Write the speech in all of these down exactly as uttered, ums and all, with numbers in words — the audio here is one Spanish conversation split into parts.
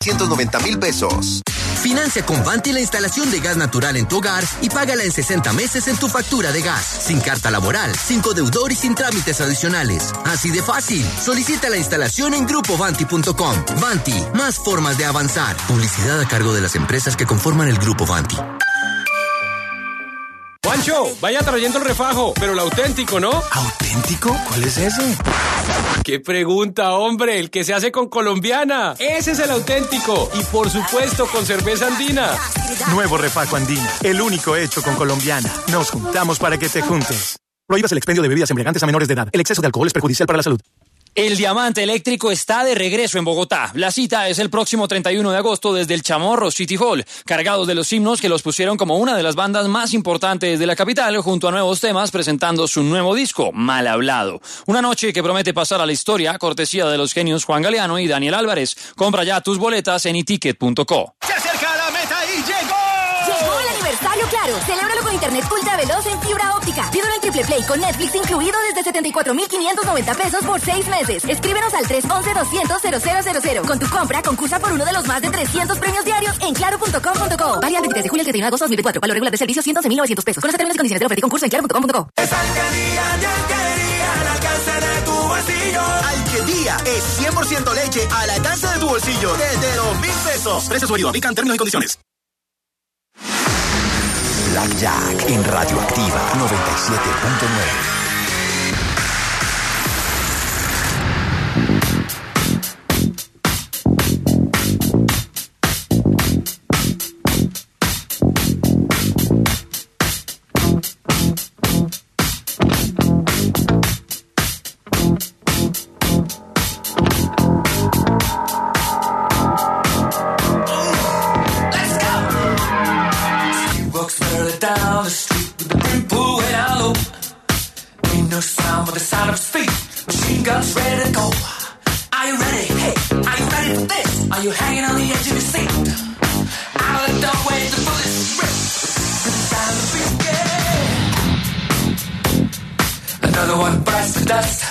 ciento noventa mil pesos. Financia con Vanti la instalación de gas natural en tu hogar y págala en sesenta meses en tu factura de gas. Sin carta laboral, sin codeudor y sin trámites adicionales. Así de fácil. Solicita la instalación en grupo vanti punto com. Vanti, más formas de avanzar. Publicidad a cargo de las empresas que conforman el Grupo Vanti. Juancho, vaya trayendo el refajo, pero el auténtico, ¿no? ¿Auténtico? ¿Cuál es ese? ¡Qué pregunta, hombre! El que se hace con colombiana. Ese es el auténtico. Y por supuesto, con cerveza andina. Nuevo refajo andina, el único hecho con colombiana. Nos juntamos para que te juntes. Prohíbas el expendio de bebidas embriagantes a menores de edad. El exceso de alcohol es perjudicial para la salud. El Diamante Eléctrico está de regreso en Bogotá. La cita es el próximo treinta y uno de agosto desde el Chamorro City Hall, cargados de los himnos que los pusieron como una de las bandas más importantes de la capital, junto a nuevos temas presentando su nuevo disco, Mal Hablado. Una noche que promete pasar a la historia, cortesía de los genios Juan Galeano y Daniel Álvarez. Compra ya tus boletas en iticket punto co. ¡Se acerca la meta y llegó! ¡Llegó el aniversario Claro! Celébralo con internet ultra veloz en fibra óptica. Pídelo en Triple Play con Netflix incluido desde setenta y cuatro mil quinientos noventa pesos por seis meses. Escríbenos al tres once doscientos cero cero cero cero. Con tu compra, concursa por uno de los más de trescientos premios diarios en claro punto com punto co. Válido del veintitrés de julio al treinta y uno de agosto de dos mil veinticuatro. Valor regular de servicio ciento once mil novecientos pesos. Conoce términos y condiciones de la oferta y concurso en claro punto com punto co. Es Alquería y Alquería al alcance de tu bolsillo. Alquería es cien por ciento leche al alcance de tu bolsillo. Desde dos mil pesos. Precios válidos. Aplican términos y condiciones. Blackjack en Radioactiva noventa y siete punto nueve. Down the street with the brim pulled way down low. Ain't no sound but the sound of his feet. Machine guns ready to go. Are you ready? Hey, are you ready for this? Are you hanging on the edge of your seat? Out of the doorway, the bullets rip. With the sound of the beat, yeah. Another one bites the dust.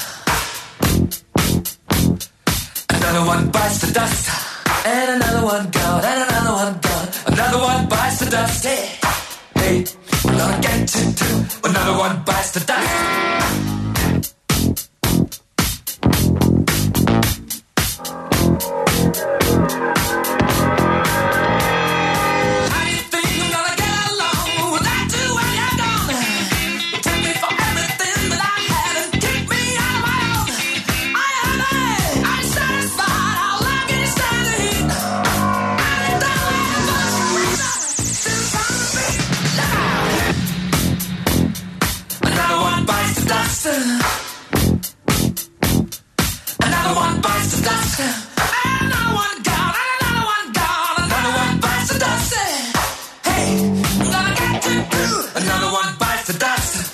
Another one bites the dust. And another one gone, and another one gone. Another one bites the dust, yeah. Hey, we're gonna get you too. Another one bites the dust. How do you think I'm gonna get along without you when you're gone? You took me for everything that I had and kicked me out of my own. I am I, I'm satisfied. How long can you stand the heat? I don't ever still trying to beat. Another one bites the dust. Another one bites the dust. Another one gone. Another one gone. Another one bites the dust. Hey, I'm gonna get you through. Another one bites the dust.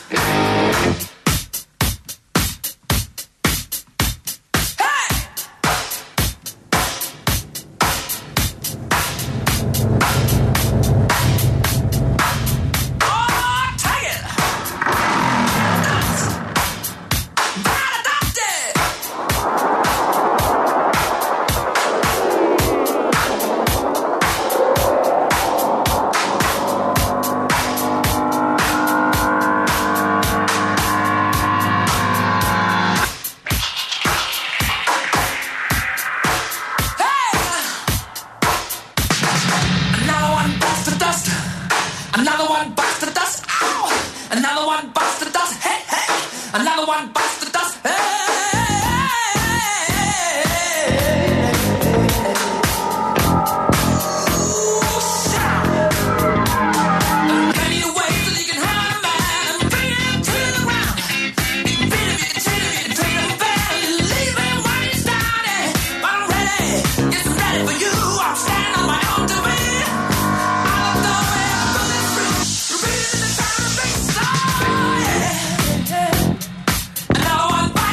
Another one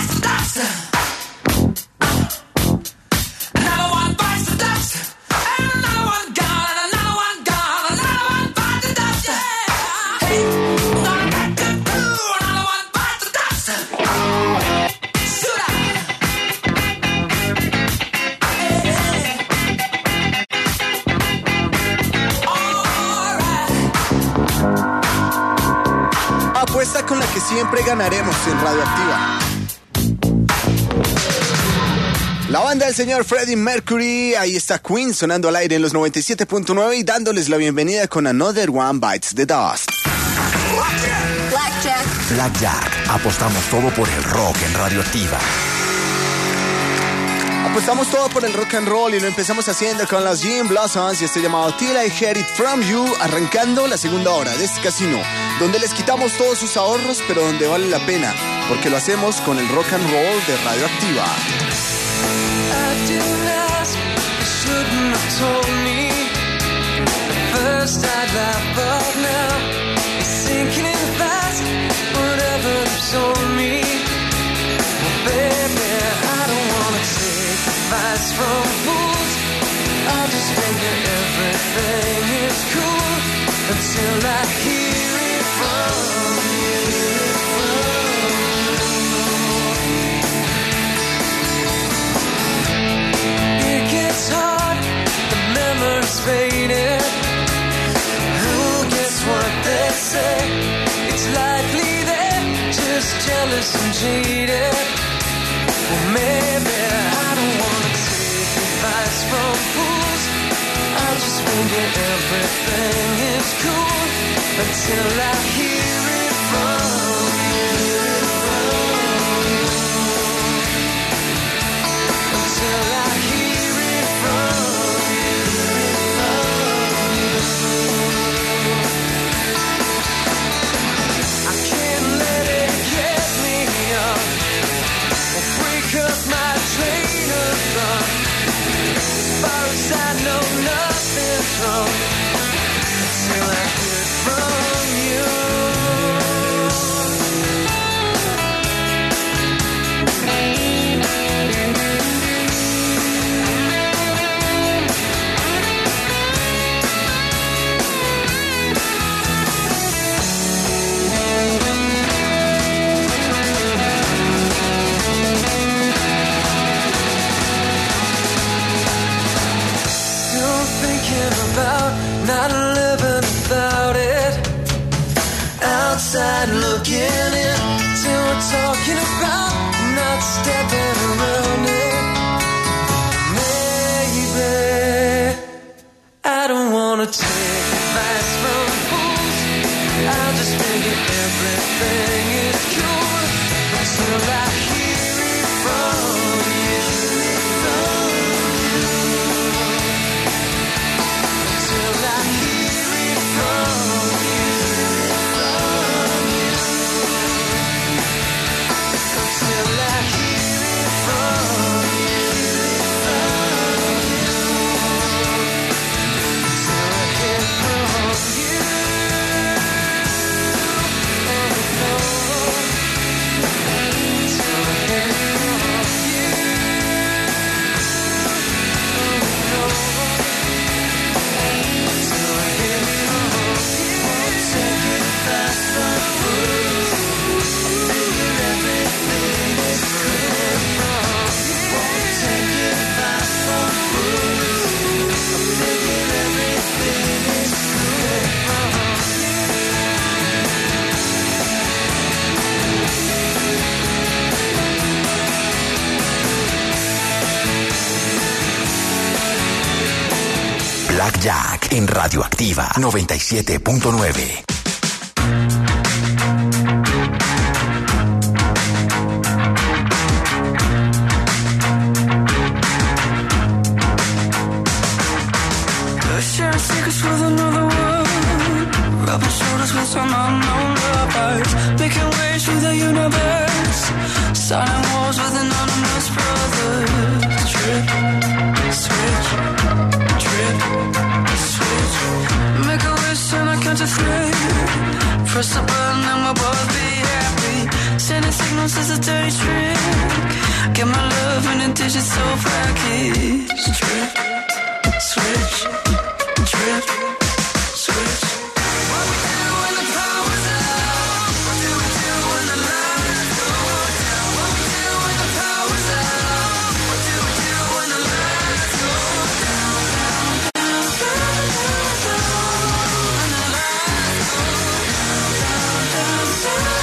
apuesta con la que siempre ganaremos en Radioactiva. La banda del señor Freddie Mercury, ahí está Queen sonando al aire en los noventa y siete punto nueve y dándoles la bienvenida con Another One Bites the Dust. Blackjack. Blackjack. Apostamos todo por el rock en Radioactiva. Apostamos todo por el rock and roll y lo empezamos haciendo con los Jim Blossoms y este llamado Till I Hear It From You, arrancando la segunda hora de este casino, donde les quitamos todos sus ahorros, pero donde vale la pena, porque lo hacemos con el rock and roll de Radioactiva. I didn't ask, you shouldn't have told me. At first I'd laugh, but now it's sinking in fast. Whatever you told me, well, baby, I don't wanna take advice from fools. I'll just think that everything is cool until I hear it from you. It's hard, the memory's faded. Who gets what they say? It's likely they're just jealous and jaded. Well, maybe I don't wanna take advice from fools. I'll just figure everything is cool until I hear it from you. Until I hear it from you. I can't let it get me up or break up my train of thought. As far as I know, nothing's wrong until I hear it from you. About not living without it. Outside looking in, till we're talking about not stepping around it. Maybe I don't wanna take advice from fools. I'll just figure everything is cool until I hear it from you. Till I hear it from you, from you. Till I hear it from you, from you. Till I hear it from you. Oh, no. Till I hear it from you. Oh, no. Blackjack en Radioactiva noventa y siete punto nueve. Sharing secrets with another world, rubbing shoulders with some unknown lovers, making waves through the universe, starting wars with anonymous brothers. Trip, switch, trip, switch. Make a wish and I count to three. Press the button and we'll both be happy. Sending signals is a dirty trick. Get my love in a digital package. Trip, switch. Trip, switch. What we do when the power's out? What do we do when the lights go down? What we do when the power's out? What do we do when the lights go down, down, down, down, down, down, when the lights go down, down, down, down.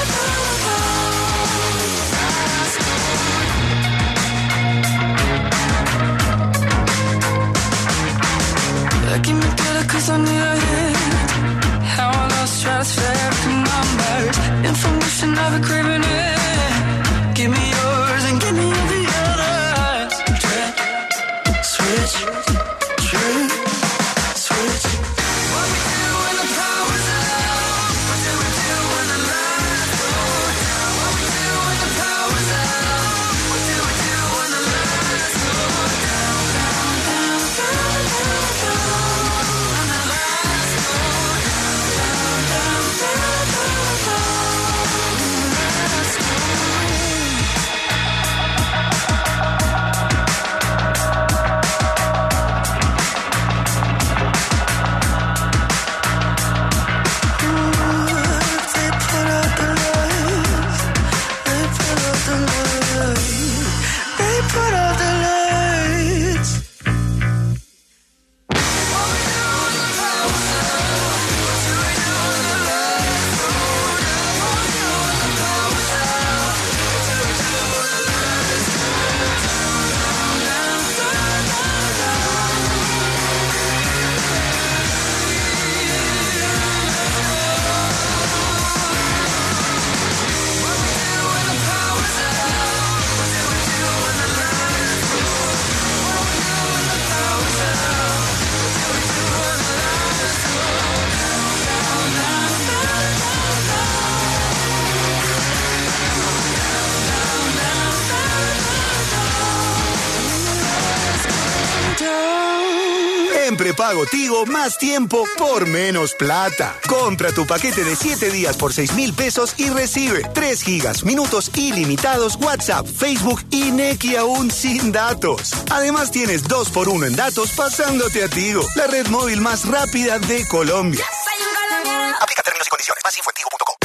prepago Tigo más tiempo por menos plata. Compra tu paquete de siete días por seis mil pesos y recibe tres gigas, minutos ilimitados, WhatsApp, Facebook y Nequi aún sin datos. Además tienes dos por uno en datos pasándote a Tigo, la red móvil más rápida de Colombia. Aplica términos y condiciones. Más info en tigo punto com.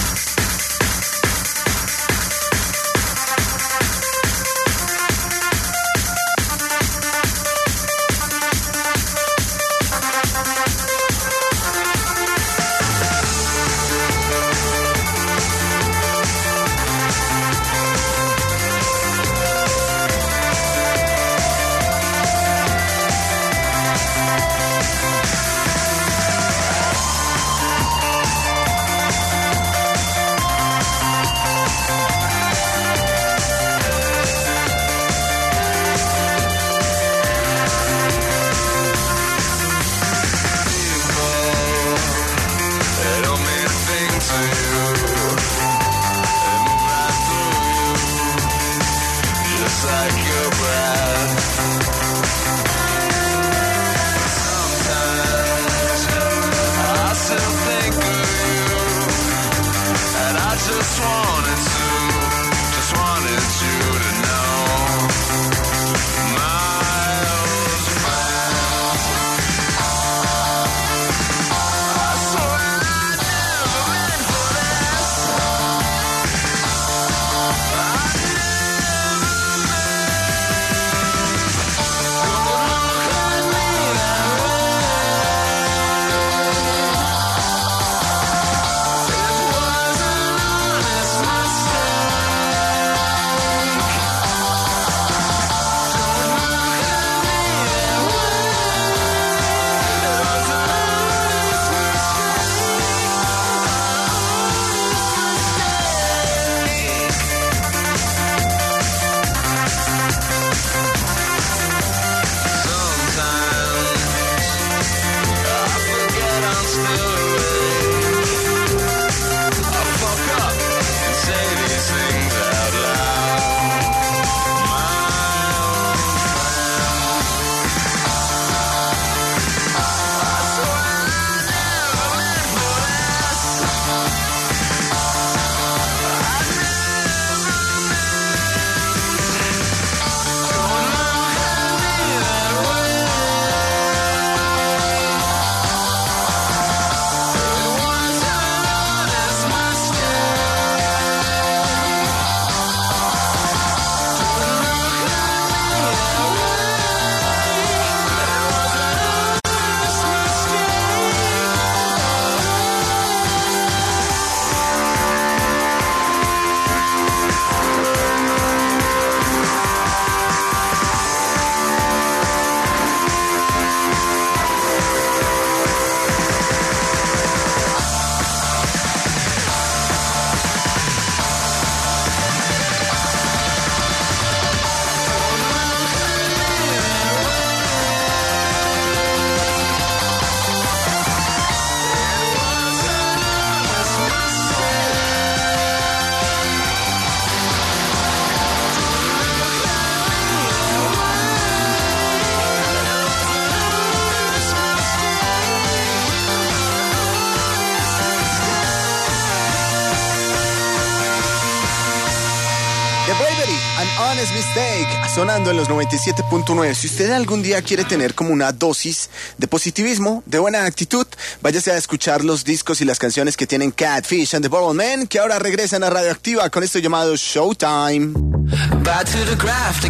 Honest Mistake, sonando en los noventa y siete punto nueve. Si usted algún día quiere tener como una dosis de positivismo, de buena actitud, váyase a escuchar los discos y las canciones que tienen Catfish and the Bottlemen, que ahora regresan a Radioactiva con esto llamado Showtime. Back to the graft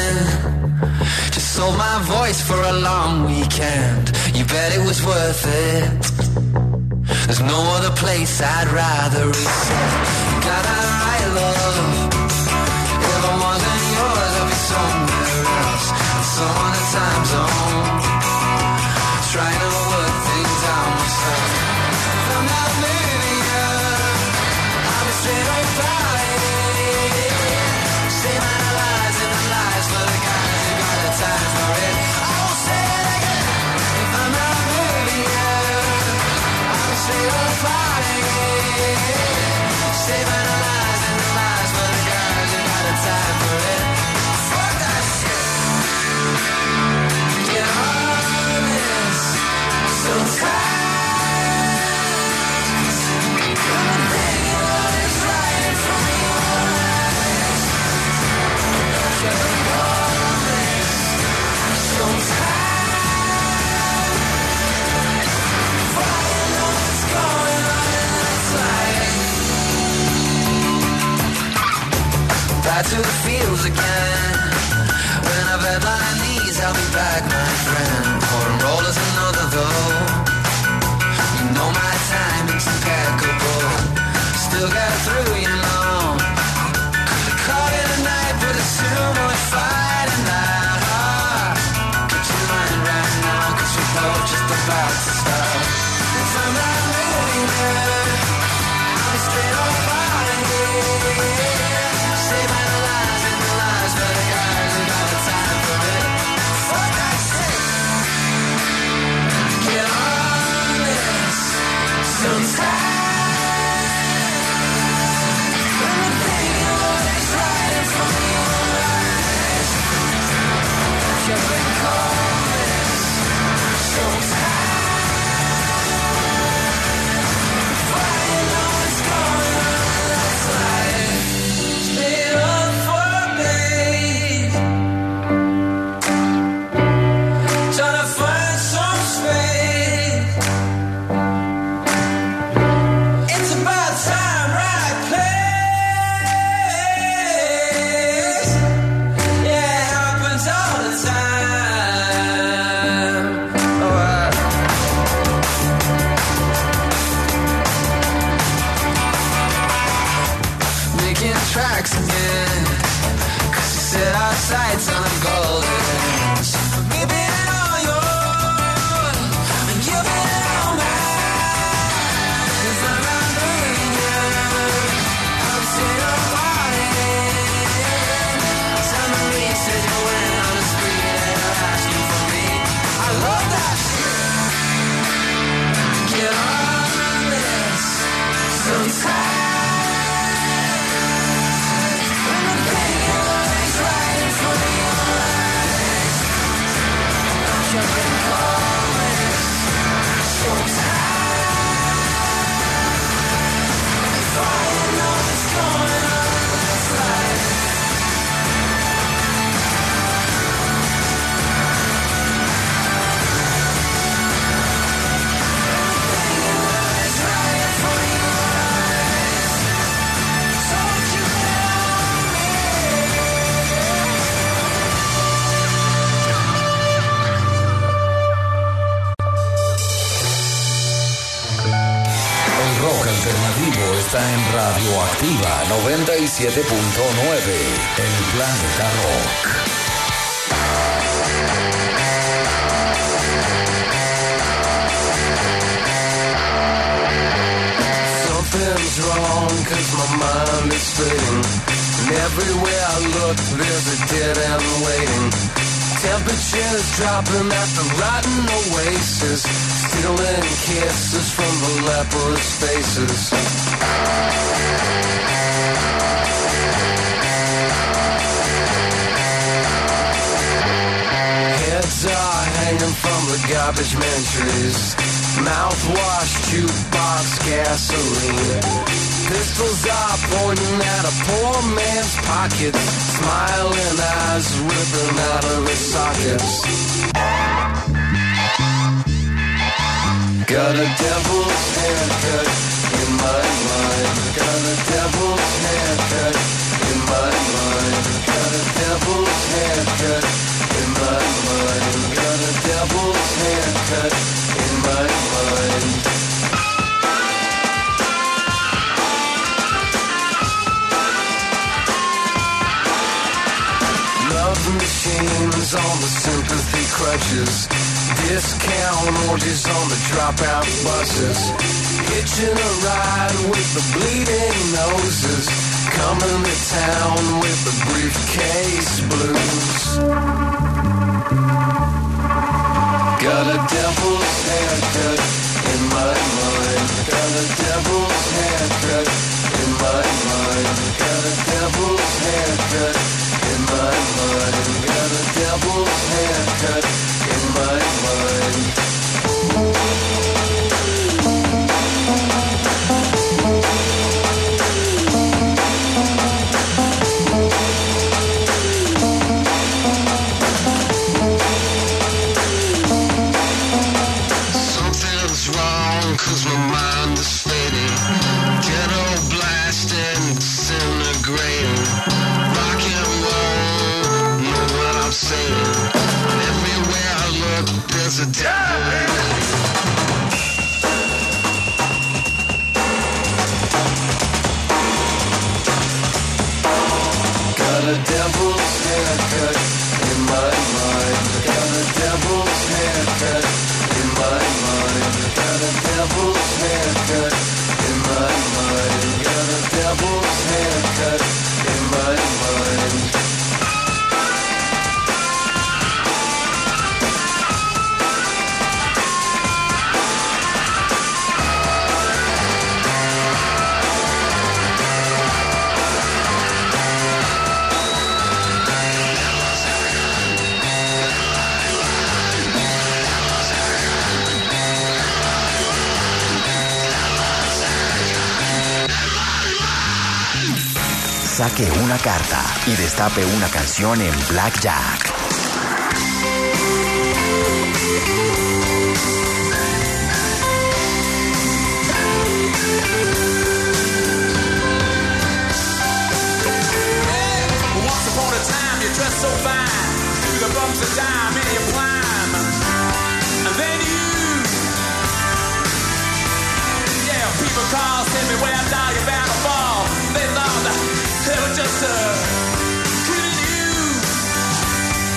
again. Just sold my voice for a long weekend. You bet it was worth it. There's no other place I'd rather resort. Got that right, love. If I wasn't yours, I'd be somewhere else. Some other time zone. Trying to work things out myself. If I'm not living up, I'll be straight up fighting. Same analyze and the lies for the guys who got the time for it. I won't say it again. If I'm not living up, I'll be straight up fighting. Same analyze and the lies for the guys who got the time for it. Fuck that shit. Yeah. está en Radioactiva noventa y siete punto nueve, El Planeta Rock. Something's wrong, cause my mind is fading. And everywhere I look, there's a dead end waiting. Temperatures dropping at the rotten oasis, stealing kisses from the leprous faces. Heads are hanging from the garbage man trees. Mouthwash, jukebox, gasoline. Pistols are pointing at a poor man's pockets. Smiling eyes ripping out of his sockets. Got a devil's haircut in my mind. Got a devil's haircut in my mind. Got a devil's haircut in my mind. Got a devil's haircut in my mind. Love machines on the sympathy crutches. Discount orgies on the dropout buses. Hitching a ride with the bleeding noses. Coming to town with the briefcase blues. Got a devil's haircut in my mind. Got a devil's haircut in my mind. Got a devil's haircut in my mind. Got a devil's haircut in my mind. Something's wrong, cause my mind is fading. Ghetto blasting, disintegrating. Rock and roll, know what I'm saying. Everywhere I look, there's a devil waiting. Got a devil's haircut in my mind. Got a devil's haircut in my mind. Got a devil's haircut in my mind. Got a devil's haircut in my mind. Saque una carta y destape una canción en Blackjack. Once upon a time, you dressed so fine, through the bumps of time in your prime, and then you, yeah, people call, send me where I die, you're bound to fall. They thought that they were just uh, kidding you.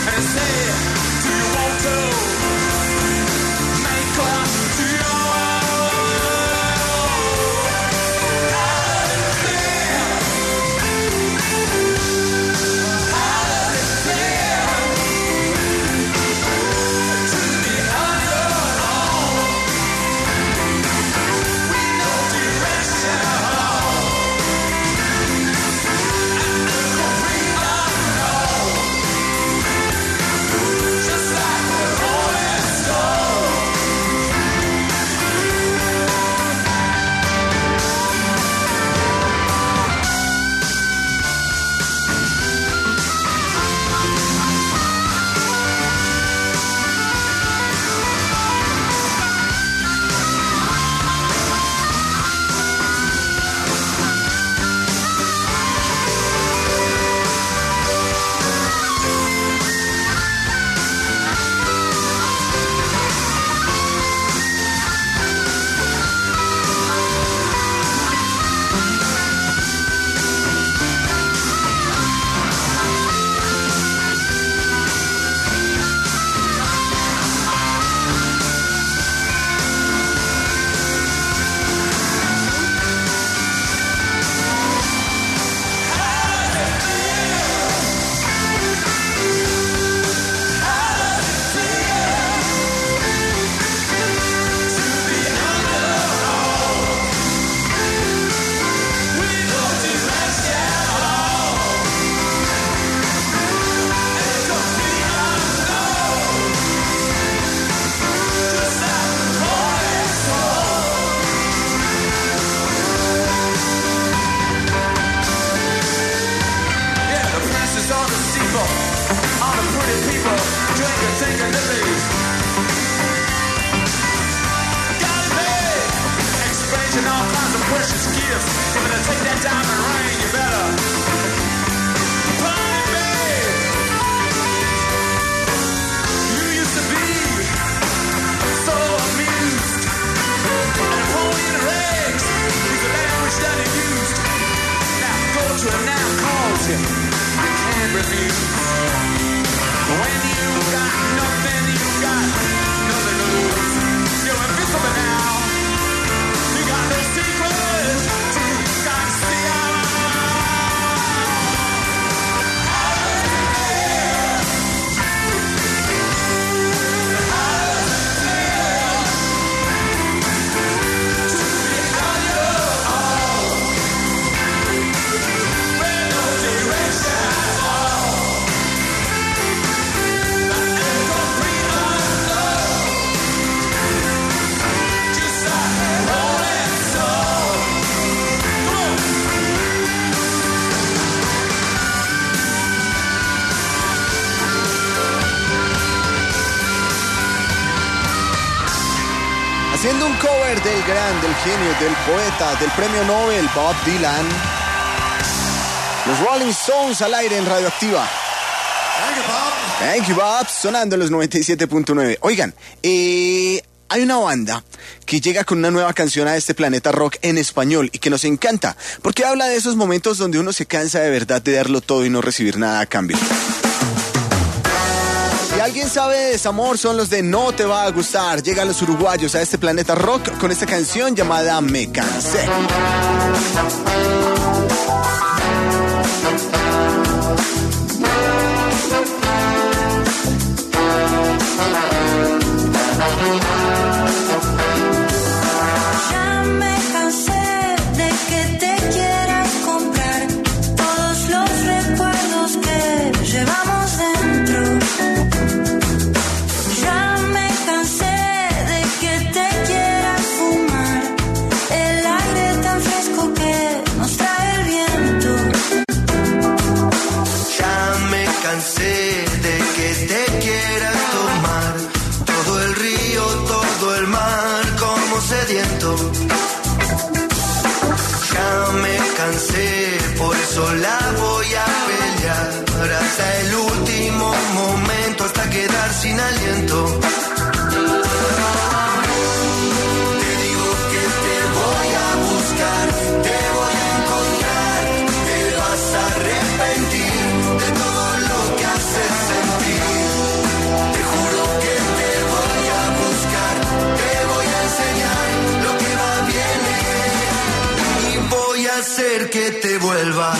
and he said, do you want to make love to your Haciendo un cover del gran, del genio, del poeta, del premio Nobel Bob Dylan. Los Rolling Stones al aire en Radioactiva. Thank you, Bob. Thank you, Bob. Sonando en los noventa y siete punto nueve. Oigan, eh, hay una banda que llega con una nueva canción a este planeta rock en español y que nos encanta, porque habla de esos momentos donde uno se cansa de verdad de darlo todo y no recibir nada a cambio. Si alguien sabe de desamor, son los de No Te Va a Gustar. Llegan los uruguayos a este planeta rock con esta canción llamada Me Cansé. Ya me cansé de que te quieras comprar todos los recuerdos que llevamos dentro. Ya me cansé de que te quieras fumar el aire tan fresco que nos trae el viento. Ya me cansé de que te quieras tomar todo el río, todo el mar como sediento. Ya me cansé, por eso la voy a pelear hasta el último momento, hasta quedar sin aliento. Te digo que te voy a buscar, te voy a encontrar, te vas a arrepentir de todo lo que haces sentir. hacer que te vuelva.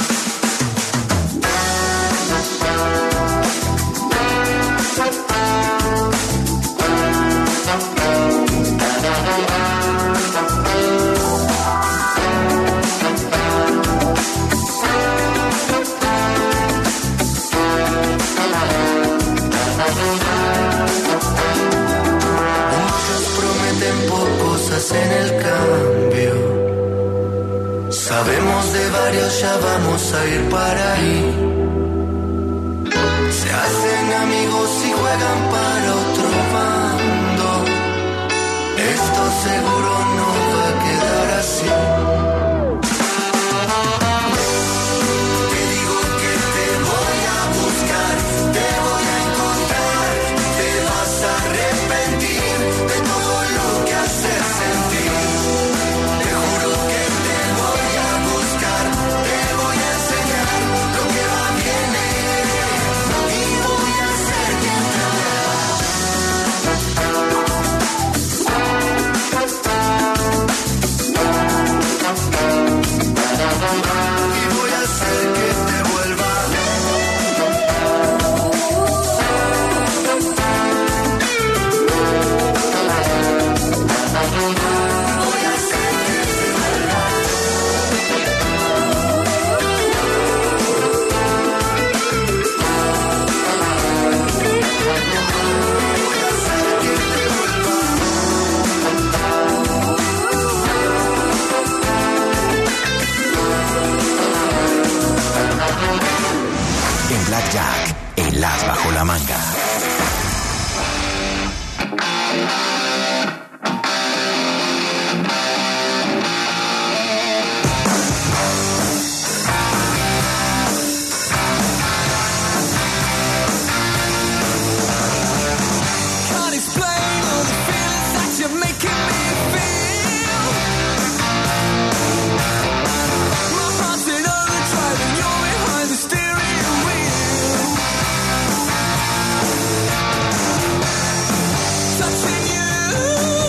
Muchos prometen pocos, hacen el cambio. Sabemos de varios, ya vamos a ir para ahí. Se hacen amigos y juegan para otro bando. Esto seguro no va a quedar así. Te digo que te voy a buscar, te voy a encontrar, te vas a arrepentir de todo lo que haces sentir. Te juro que te voy a buscar, te voy a enseñar lo que va viene y voy a hacer que te y voy a hacer que te vuelva. Voy a hacer que te vuelva. Voy a hacer que te vuelva. En Blackjack, el as bajo la manga. Can't explain all the feelings that you're making me feel. My heart's in overdrive and you're behind the steering wheel. Touching you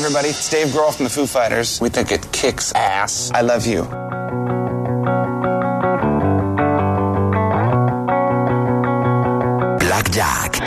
everybody. It's Dave Grohl from the Foo Fighters. We think it kicks ass. I love you. Blackjack.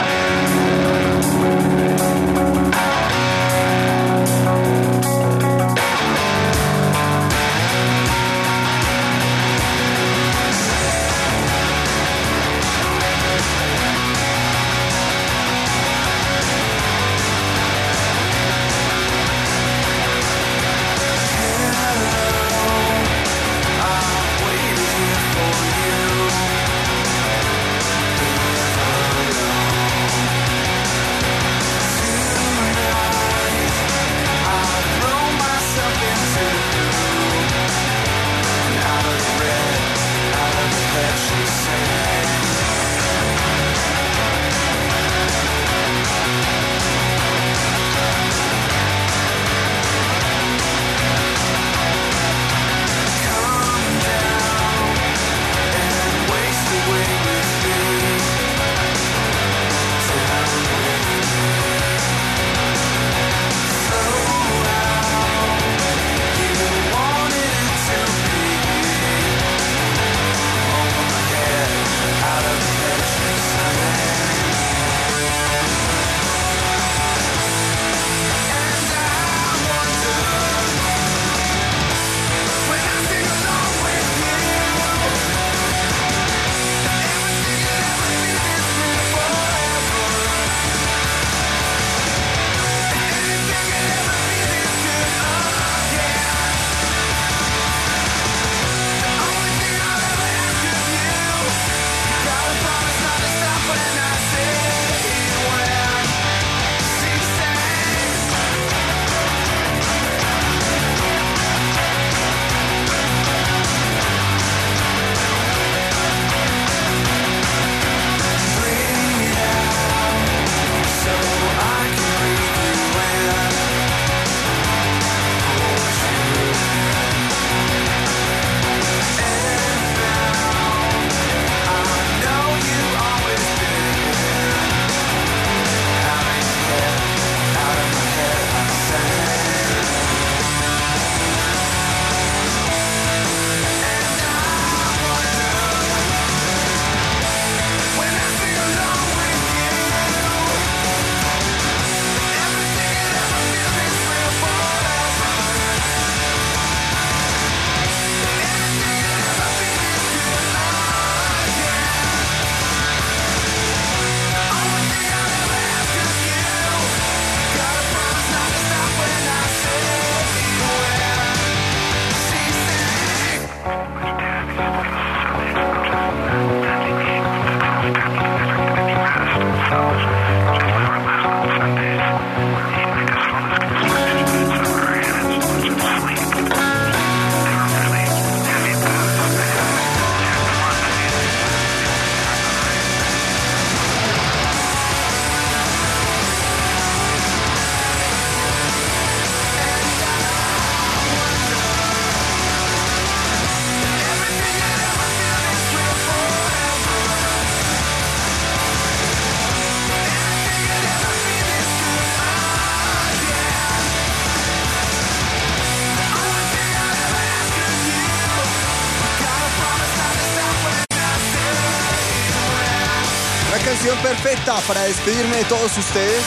Canción perfecta para despedirme de todos ustedes.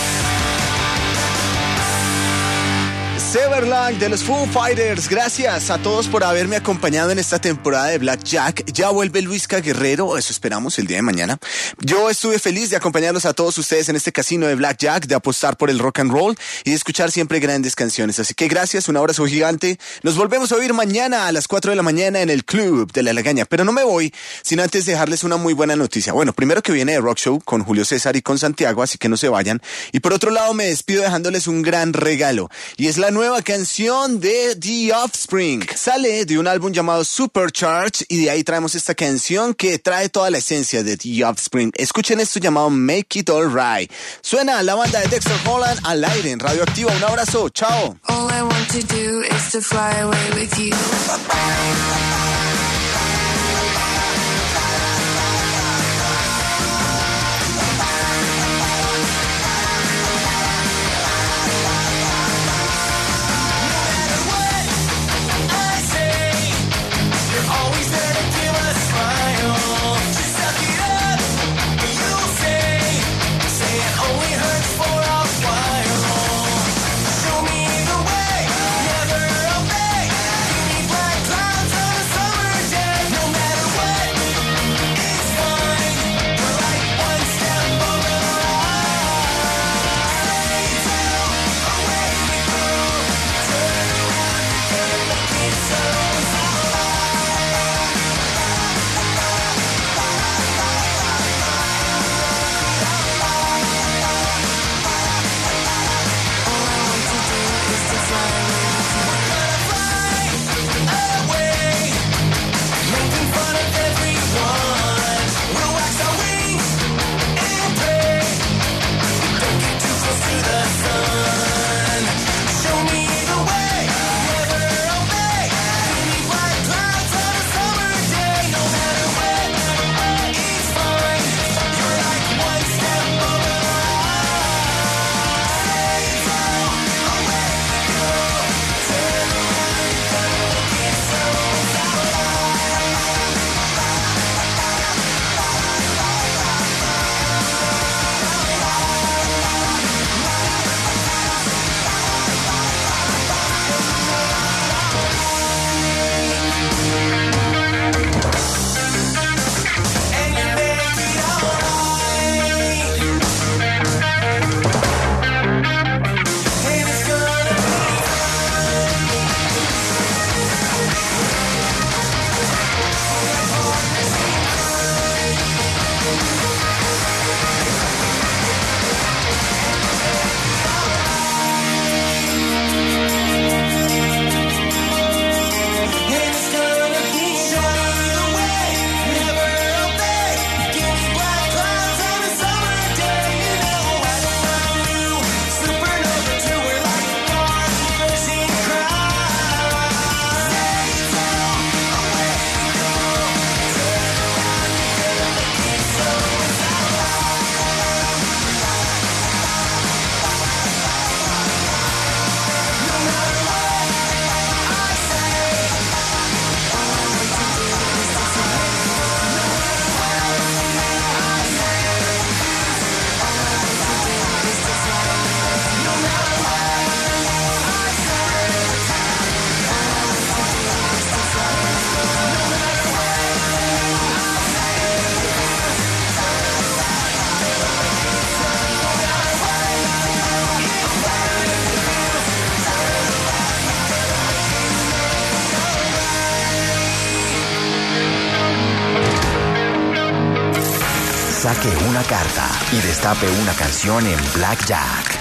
Severlang de los Foo Fighters. Gracias a todos por haberme acompañado en esta temporada de Blackjack. Ya vuelve Luisca Guerrero, eso esperamos el día de mañana. Yo estuve feliz de acompañarlos a todos ustedes en este casino de Blackjack, de apostar por el rock and roll y de escuchar siempre grandes canciones. Así que gracias, un abrazo gigante. Nos volvemos a oír mañana a las cuatro de la mañana en el Club de la Lagaña. Pero no me voy sin antes dejarles una muy buena noticia. Bueno, primero que viene The Rock Show con Julio César y con Santiago, así que no se vayan. Y por otro lado me despido dejándoles un gran regalo. Y es la nueva canción de The Offspring. Sale de un álbum llamado Supercharged y de ahí traemos esta canción que trae toda la esencia de The Offspring. Escuchen esto llamado Make It Alright. Suena la banda de Dexter Holland al aire en Radioactiva. Un abrazo, chao. All I want to do is to fly away with you. saque una carta y destape una canción en Blackjack.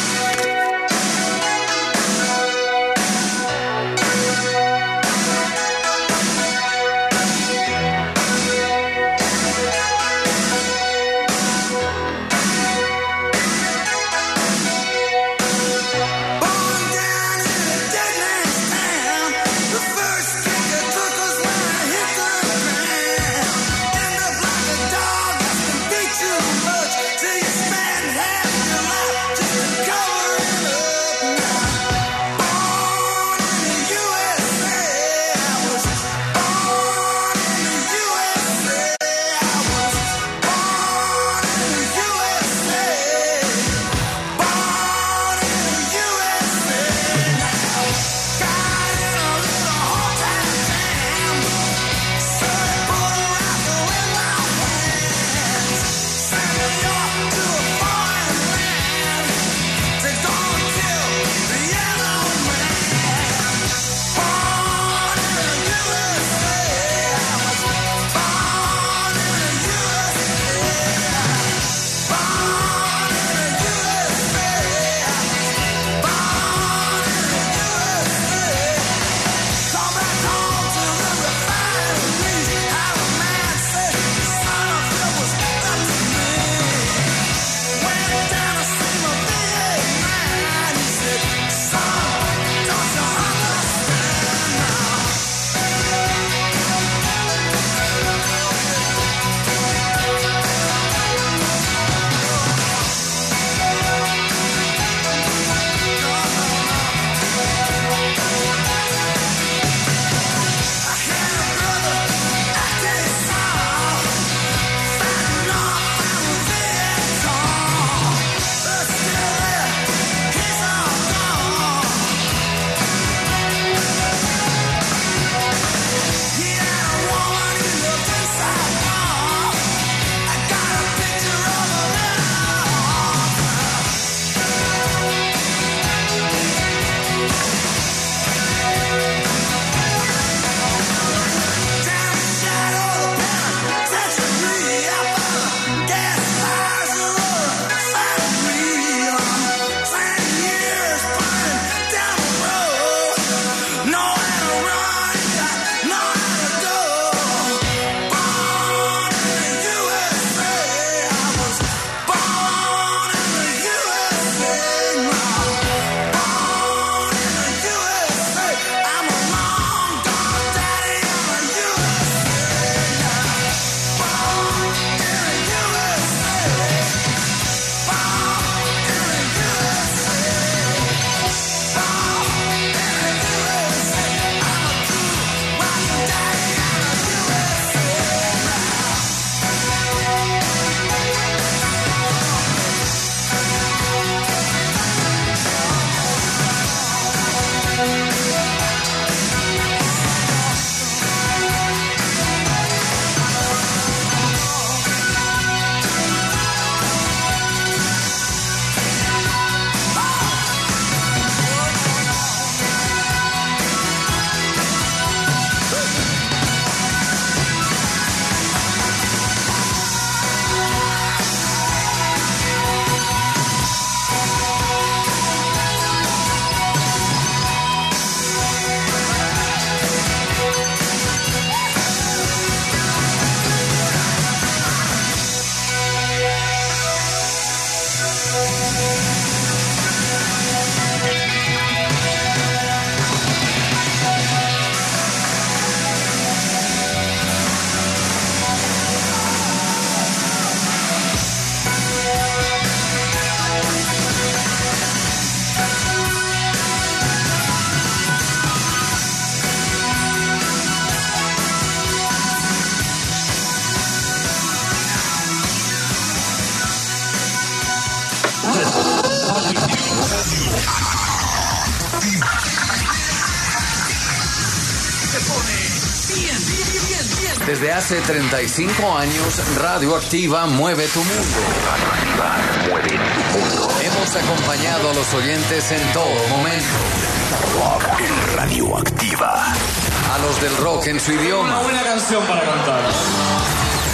Desde hace treinta y cinco años, Radioactiva mueve tu mundo. Radioactiva mueve tu mundo. Hemos acompañado a los oyentes en todo momento. Rock en Radioactiva. A los del rock en su idioma. Una buena canción para cantar.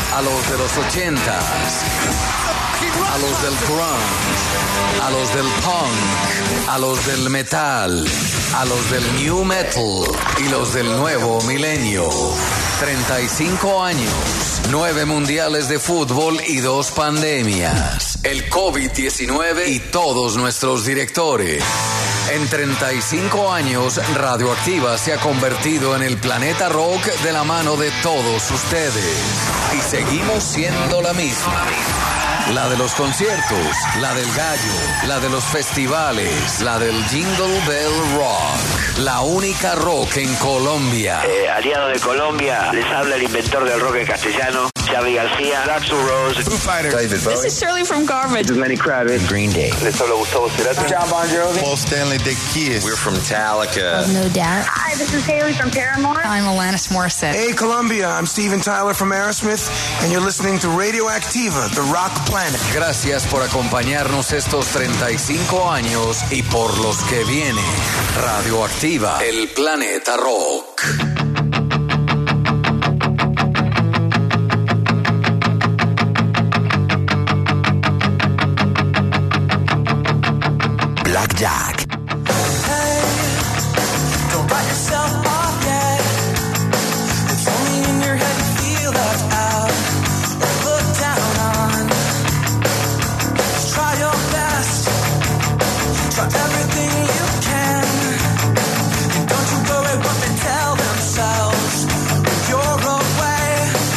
a los de los ochentas, a los del grunge, a los del punk, a los del metal, a los del new metal y los del nuevo milenio. treinta y cinco años, nueve mundiales de fútbol y dos pandemias. El COVID diecinueve y todos nuestros directores. En treinta y cinco años, Radioactiva se ha convertido en el planeta rock de la mano de todos ustedes. Y seguimos siendo la misma. La de los conciertos, la del gallo, la de los festivales, la del Jingle Bell Rock. La única rock en Colombia. Eh, aliado de Colombia, les habla el inventor del rock en castellano, Xavi García, Axl Rose, Foo Fighters, David Bowie. This is Shirley from Garbage. This is Lenny Kravitz, Green Day. Les habla Gustavo Cerati, John Bon Jovi, Paul Stanley, The Kiss. We're from Metallica. No doubt. Hi, this is Haley from Paramore. I'm Alanis Morissette. Hey, Colombia, I'm Steven Tyler from Aerosmith, and you're listening to Radioactiva, the rock planet. Gracias por acompañarnos estos treinta y cinco años y por los que vienen. Radioactiva, el planeta rock. Blackjack. Hey, don't write yourself off yet. It's only in your head you feel left out or looked down on. Just try your best. Try everything you can. And don't you worry what they tell themselves when you're away.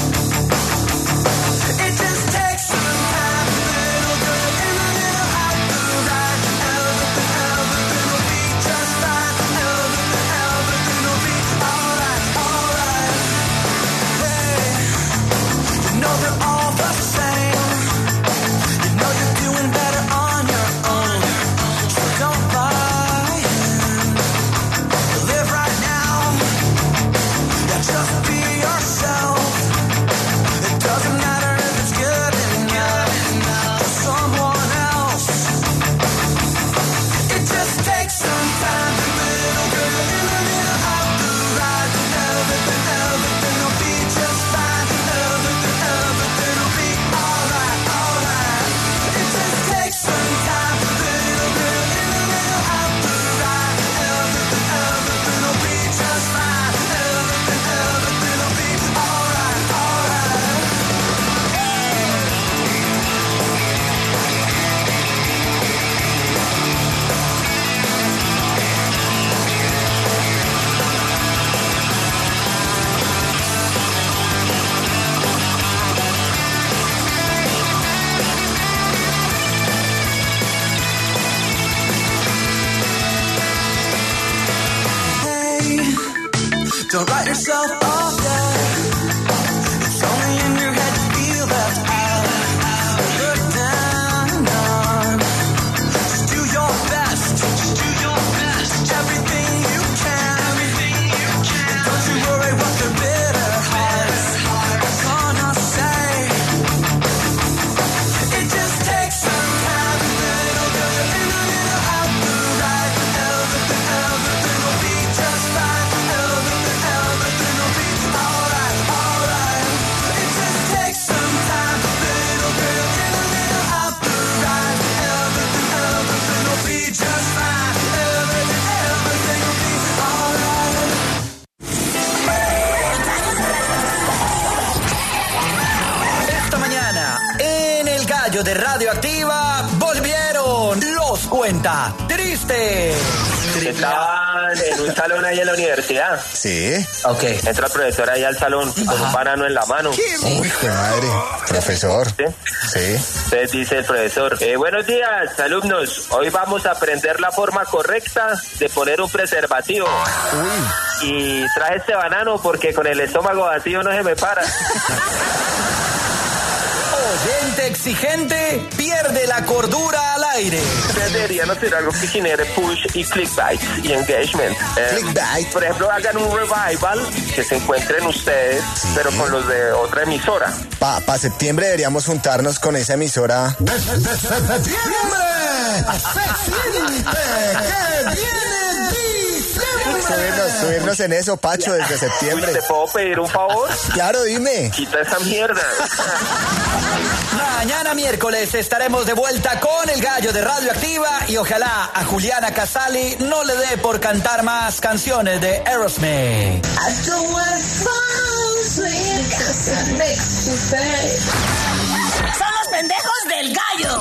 It just takes some time, a little good and a little out the right. Everything, everything will be just fine. Everything, everything will be alright, alright. Hey, you know they're all the same. You know you're doing better on your own. So don't buy in. Live right now. Yeah, just be yourself. It doesn't matter if it's good enough for someone else. It just takes some time, a little good and a little out the right. Everything, everything will be just fine. Everything, everything will be alright, alright. It just takes some time, a little good and a little out the right. Everything, everything will be just fine. Everything, everything will be alright, alright. Hey, don't write yourself off yet. It's only in your head you feel left out. Look down on. Just do your best. Just do your best. Everything you can. Everything you can. And don't you worry what the bitter hearts are gonna say. It just takes some time, a little good and a little out the right. Everything, everything will be just fine. Everything, everything will be alright, alright. It just takes some time, a little good and a little out the right. Everything, everything will be just fine. Everything, everything will be alright. Esta mañana, en el gallo de Radioactiva, volvieron los cuenta tristes. Estaban en un salón ahí en la universidad. Sí. Ok. Entra el profesor ahí al salón con un banano en la mano. Uy, qué madre. Profesor. ¿Sí? Sí. Entonces dice el profesor, eh, buenos días, alumnos. Hoy vamos a aprender la forma correcta de poner un preservativo. Uy. Y traje este banano porque con el estómago vacío no se me para. Oyente exigente pierde la cordura al aire. Deberían hacer algo que genere push y clickbait y engagement. Eh, Clickbait. Por ejemplo, hagan un revival que se encuentren ustedes, Sí. pero con los de otra emisora. Para pa septiembre deberíamos juntarnos con esa emisora. ¡Septiembre! ¡Se siente que viene diciembre! subirnos, subirnos en eso, Pacho, desde septiembre. ¿Te puedo pedir un favor? Claro, dime. Quita esa mierda. Mañana miércoles estaremos de vuelta con el gallo de Radioactiva y ojalá a Juliana Casali no le dé por cantar más canciones de Aerosmith. Son los pendejos del gallo.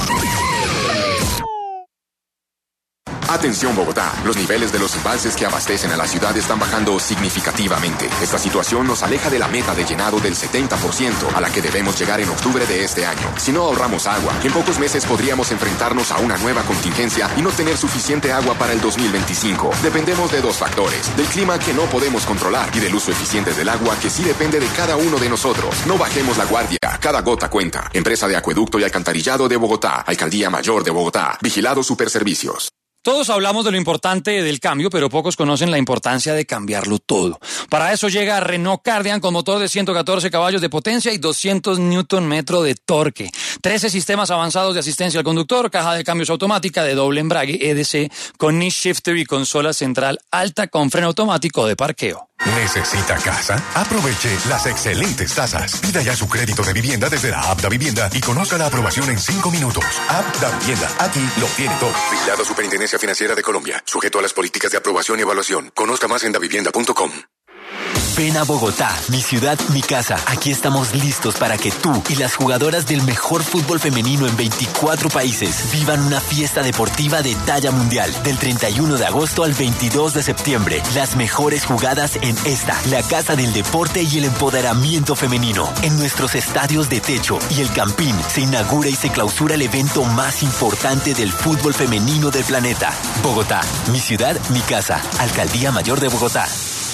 Atención Bogotá, los niveles de los embalses que abastecen a la ciudad están bajando significativamente. Esta situación nos aleja de la meta de llenado del setenta por ciento a la que debemos llegar en octubre de este año. Si no ahorramos agua, en pocos meses podríamos enfrentarnos a una nueva contingencia y no tener suficiente agua para el dos mil veinticinco. Dependemos de dos factores, del clima que no podemos controlar y del uso eficiente del agua que sí depende de cada uno de nosotros. No bajemos la guardia, cada gota cuenta. Empresa de Acueducto y Alcantarillado de Bogotá, Alcaldía Mayor de Bogotá, Vigilado Superservicios. Todos hablamos de lo importante del cambio, pero pocos conocen la importancia de cambiarlo todo. Para eso llega Renault Cardian con motor de ciento catorce caballos de potencia y doscientos newton metro de torque. trece sistemas avanzados de asistencia al conductor, caja de cambios automática de doble embrague E D C con knee shifter y consola central alta con freno automático de parqueo. ¿Necesita casa? Aproveche las excelentes tasas. Pida ya su crédito de vivienda desde la app Da Vivienda y conozca la aprobación en cinco minutos. App Da Vivienda. Aquí lo tiene todo. Vigilado Superintendencia Financiera de Colombia. Sujeto a las políticas de aprobación y evaluación. Conozca más en davivienda punto com. Ven a Bogotá, mi ciudad, mi casa. Aquí estamos listos para que tú y las jugadoras del mejor fútbol femenino en veinticuatro países vivan una fiesta deportiva de talla mundial. Del treinta y uno de agosto al veintidós de septiembre. Las mejores jugadas en esta, la casa del deporte y el empoderamiento femenino. En nuestros estadios de techo y el Campín se inaugura y se clausura el evento más importante del fútbol femenino del planeta. Bogotá, mi ciudad, mi casa. Alcaldía Mayor de Bogotá.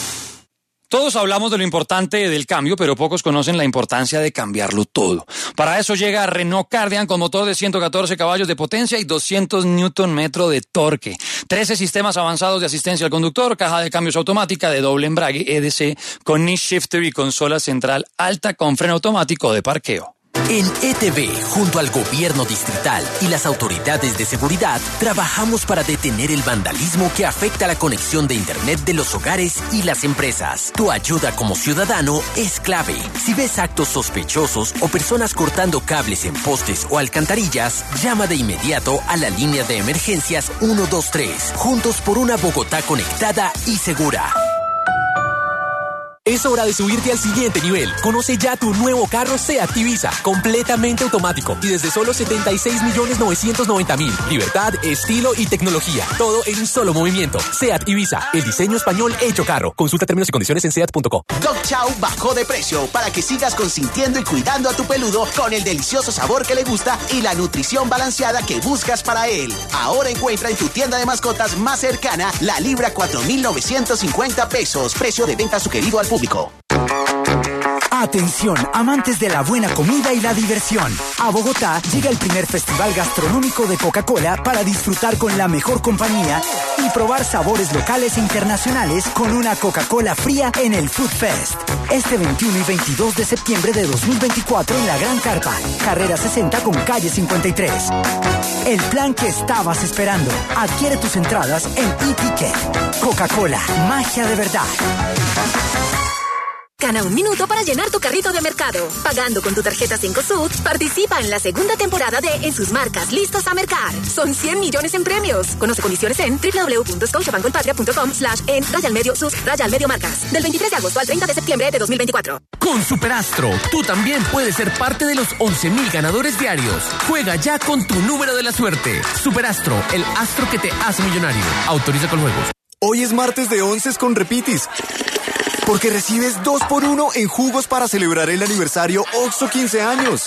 Todos hablamos de lo importante del cambio, pero pocos conocen la importancia de cambiarlo todo. Para eso llega Renault Cardian con motor de ciento catorce caballos de potencia y doscientos newton metro de torque. trece sistemas avanzados de asistencia al conductor, caja de cambios automática de doble embrague E D C con knee shifter y consola central alta con freno automático de parqueo. En E T V, junto al gobierno distrital y las autoridades de seguridad, trabajamos para detener el vandalismo que afecta la conexión de Internet de los hogares y las empresas. Tu ayuda como ciudadano es clave. Si ves actos sospechosos o personas cortando cables en postes o alcantarillas, llama de inmediato a la línea de emergencias uno dos tres. Juntos por una Bogotá conectada y segura. Es hora de subirte al siguiente nivel. Conoce ya tu nuevo carro SEAT Ibiza, completamente automático y desde solo setenta y seis millones novecientos noventa mil. Libertad, estilo y tecnología, todo en un solo movimiento. SEAT Ibiza, el diseño español hecho carro. Consulta términos y condiciones en seat punto co. Dog Chow bajó de precio para que sigas consintiendo y cuidando a tu peludo con el delicioso sabor que le gusta y la nutrición balanceada que buscas para él. Ahora encuentra en tu tienda de mascotas más cercana la libra cuatro mil novecientos cincuenta pesos, precio de venta sugerido al público. Atención, amantes de la buena comida y la diversión. A Bogotá llega el primer festival gastronómico de Coca-Cola para disfrutar con la mejor compañía y probar sabores locales e internacionales con una Coca-Cola fría en el Food Fest. Este veintiuno y veintidós de septiembre de dos mil veinticuatro en la Gran Carpa, carrera sesenta con calle cincuenta y tres. El plan que estabas esperando. Adquiere tus entradas en eTicket. Coca-Cola, magia de verdad. Gana un minuto para llenar tu carrito de mercado. Pagando con tu tarjeta cinco Sud, participa en la segunda temporada de En sus marcas, listos a mercar. Son cien millones en premios. Conoce condiciones en doble u doble u doble u punto scotiabankcolpatria punto com slash en raya al medio sus raya al medio marcas. Del veintitrés de agosto al treinta de septiembre de dos mil veinticuatro. Con Superastro, tú también puedes ser parte de los once mil ganadores diarios. Juega ya con tu número de la suerte. Superastro, el astro que te hace millonario. Autoriza con juegos. Hoy es martes de onces con Repitis. Porque recibes dos por uno en jugos para celebrar el aniversario OXXO quince años.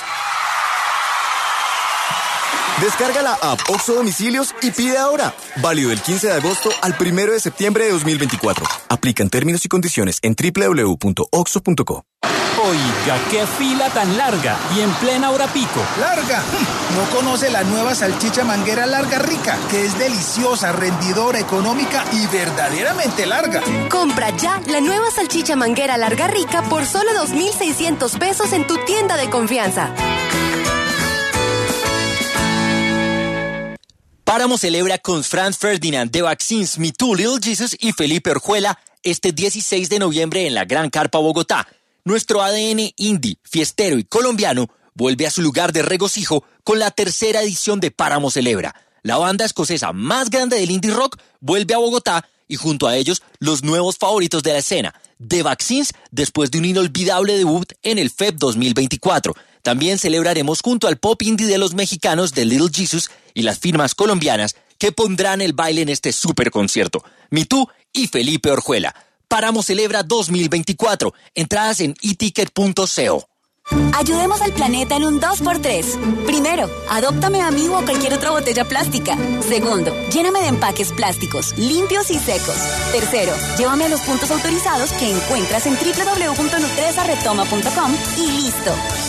Descarga la app OXXO Domicilios y pide ahora. Válido del quince de agosto al primero de septiembre de dos mil veinticuatro. Aplican términos y condiciones en doble u doble u doble u punto oxxo punto co. Oiga, qué fila tan larga y en plena hora pico. ¿Larga? No conoce la nueva salchicha manguera Larga Rica, que es deliciosa, rendidora, económica y verdaderamente larga. Compra ya la nueva salchicha manguera Larga Rica por solo dos mil seiscientos pesos en tu tienda de confianza. Páramo celebra con Franz Ferdinand, The Vaccines, Me Too, Little Jesus y Felipe Orjuela este dieciséis de noviembre en la Gran Carpa Bogotá. Nuestro A D N indie, fiestero y colombiano vuelve a su lugar de regocijo con la tercera edición de Páramo Celebra. La banda escocesa más grande del indie rock vuelve a Bogotá y junto a ellos los nuevos favoritos de la escena, The Vaccines, después de un inolvidable debut en el F E P dos mil veinticuatro. También celebraremos junto al pop indie de los mexicanos de Little Jesus y las firmas colombianas que pondrán el baile en este super concierto. Me Too y Felipe Orjuela. Páramo Celebra dos mil veinticuatro. Entradas en e ticket punto co. Ayudemos al planeta en un dos por tres. Primero, adóptame a mí o a cualquier otra botella plástica. Segundo, lléname de empaques plásticos, limpios y secos. Tercero, llévame a los puntos autorizados que encuentras en doble u doble u doble u punto nutresa retoma punto com y listo.